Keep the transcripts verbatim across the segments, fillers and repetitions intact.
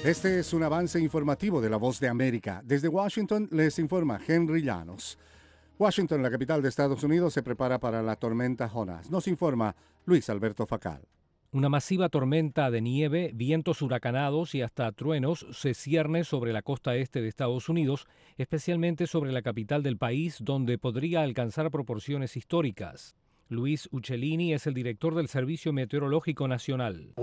Este es un avance informativo de La Voz de América. Desde Washington les informa Henry Llanos. Washington, la capital de Estados Unidos, se prepara para la tormenta Jonas. Nos informa Luis Alberto Facal. Una masiva tormenta de nieve, vientos huracanados y hasta truenos se cierne sobre la costa este de Estados Unidos, especialmente sobre la capital del país, donde podría alcanzar proporciones históricas. Luis Uccellini es el director del Servicio Meteorológico Nacional.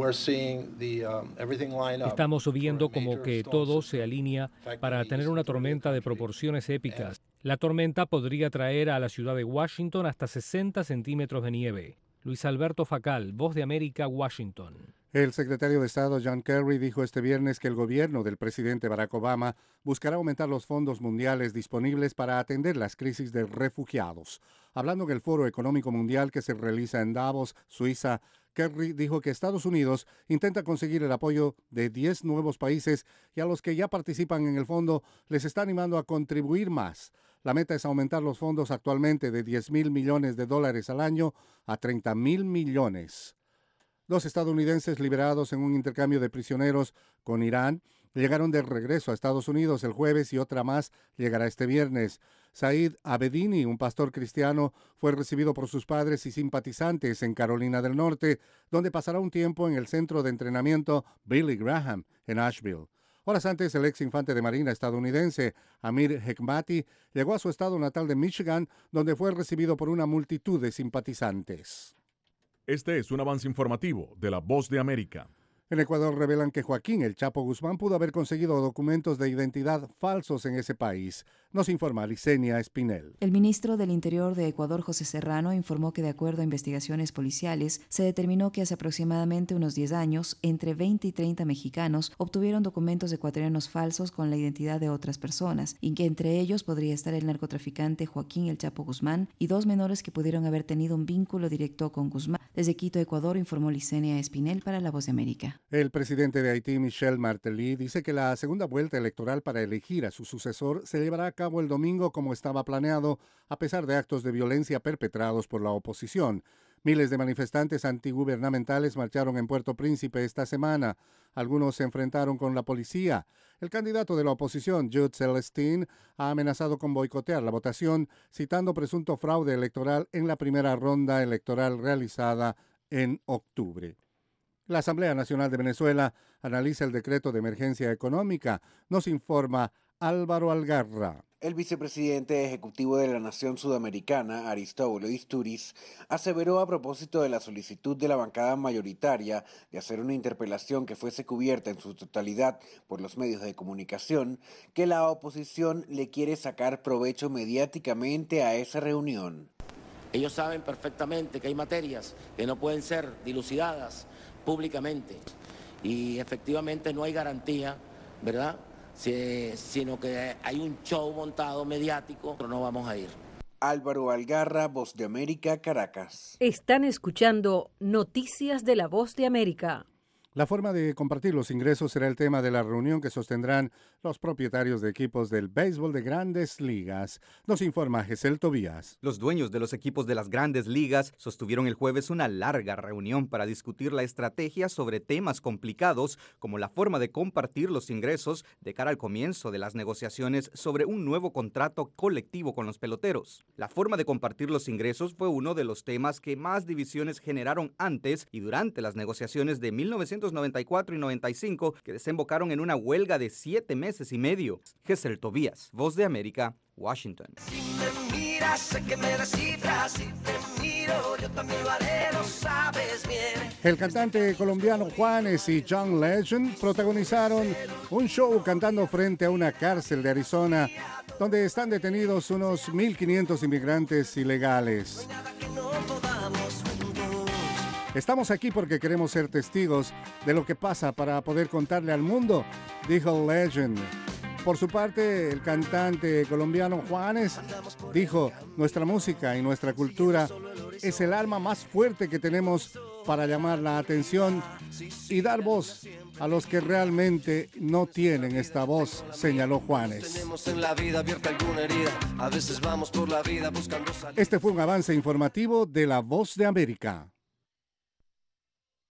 Estamos viendo como que todo se alinea para tener una tormenta de proporciones épicas. La tormenta podría traer a la ciudad de Washington hasta sesenta centímetros de nieve. Luis Alberto Facal, Voz de América, Washington. El secretario de Estado John Kerry dijo este viernes que el gobierno del presidente Barack Obama buscará aumentar los fondos mundiales disponibles para atender las crisis de refugiados. Hablando en el Foro Económico Mundial que se realiza en Davos, Suiza, Kerry dijo que Estados Unidos intenta conseguir el apoyo de diez nuevos países y a los que ya participan en el fondo les está animando a contribuir más. La meta es aumentar los fondos actualmente de diez mil millones de dólares al año a treinta mil millones. Dos estadounidenses liberados en un intercambio de prisioneros con Irán llegaron de regreso a Estados Unidos el jueves y otra más llegará este viernes. Said Abedini, un pastor cristiano, fue recibido por sus padres y simpatizantes en Carolina del Norte, donde pasará un tiempo en el centro de entrenamiento Billy Graham en Asheville. Horas antes, el ex infante de Marina estadounidense, Amir Hekmati, llegó a su estado natal de Michigan, donde fue recibido por una multitud de simpatizantes. Este es un avance informativo de La Voz de América. En Ecuador revelan que Joaquín El Chapo Guzmán pudo haber conseguido documentos de identidad falsos en ese país. Nos informa Licenia Espinel. El ministro del Interior de Ecuador, José Serrano, informó que de acuerdo a investigaciones policiales, se determinó que hace aproximadamente unos diez años, entre veinte y treinta mexicanos obtuvieron documentos ecuatorianos falsos con la identidad de otras personas, y que entre ellos podría estar el narcotraficante Joaquín El Chapo Guzmán y dos menores que pudieron haber tenido un vínculo directo con Guzmán. Desde Quito, Ecuador, informó Licenia Espinel para La Voz de América. El presidente de Haití, Michel Martelly, dice que la segunda vuelta electoral para elegir a su sucesor se llevará a cabo el domingo como estaba planeado, a pesar de actos de violencia perpetrados por la oposición. Miles de manifestantes antigubernamentales marcharon en Puerto Príncipe esta semana. Algunos se enfrentaron con la policía. El candidato de la oposición, Jude Celestin, ha amenazado con boicotear la votación, citando presunto fraude electoral en la primera ronda electoral realizada en octubre. La Asamblea Nacional de Venezuela analiza el decreto de emergencia económica. Nos informa Álvaro Algarra. El vicepresidente ejecutivo de la nación sudamericana, Aristóbulo Istúriz, aseveró a propósito de la solicitud de la bancada mayoritaria de hacer una interpelación que fuese cubierta en su totalidad por los medios de comunicación, que la oposición le quiere sacar provecho mediáticamente a esa reunión. Ellos saben perfectamente que hay materias que no pueden ser dilucidadas públicamente y efectivamente no hay garantía, ¿verdad? Si, sino que hay un show montado mediático, pero no vamos a ir. Álvaro Algarra, Voz de América, Caracas. Están escuchando Noticias de la Voz de América. La forma de compartir los ingresos será el tema de la reunión que sostendrán los propietarios de equipos del béisbol de Grandes Ligas. Nos informa Gesel Tobías. Los dueños de los equipos de las Grandes Ligas sostuvieron el jueves una larga reunión para discutir la estrategia sobre temas complicados como la forma de compartir los ingresos de cara al comienzo de las negociaciones sobre un nuevo contrato colectivo con los peloteros. La forma de compartir los ingresos fue uno de los temas que más divisiones generaron antes y durante las negociaciones de mil novecientos noventa y cuatro y noventa y cinco, que desembocaron en una huelga de siete meses y medio. Gesel Tobías, Voz de América, Washington. Si me miras, sé que me descifras. Si te miro, yo también lo haré, lo sabes bien. El cantante colombiano Juanes y John Legend protagonizaron un show cantando frente a una cárcel de Arizona, donde están detenidos unos mil quinientos inmigrantes ilegales. Estamos aquí porque queremos ser testigos de lo que pasa para poder contarle al mundo, dijo Legend. Por su parte, el cantante colombiano Juanes dijo: nuestra música y nuestra cultura es el arma más fuerte que tenemos para llamar la atención y dar voz a los que realmente no tienen esta voz, señaló Juanes. Este fue un avance informativo de La Voz de América.